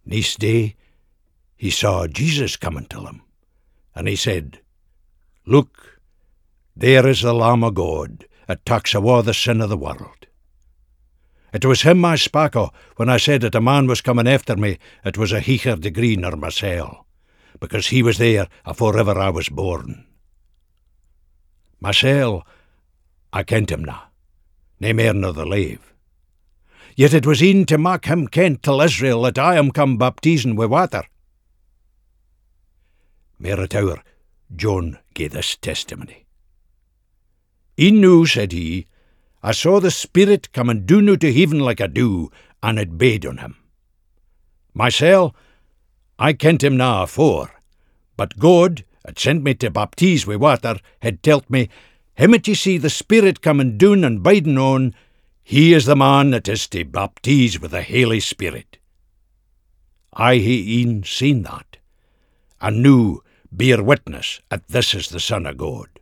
Next day, he saw Jesus coming to him, and he said, Look, there is the Lamb of God that takes awa the sin of the world. It was him I spak o when I said that a man was coming after me that was a higher degree nor mysel, because he was there afore ever I was born. Mysel, I kent him na, nae mair nor the lave. Yet it was e'en to mak him kent till Israel that I am come baptizing wi' water. Mair at hour, John gave this testimony. E'en noo, said he, I saw the Spirit coming doon out of heaven like a dew, and it bade on him. Mysel, I kent him na afore, but God, that sent me to baptize wi' water, had telt me, him that ye see the Spirit coming doon and biding on, he is the man that is to baptize with the Holy Spirit. I hae e'en seen that, and noo bear witness that this is the Son of God.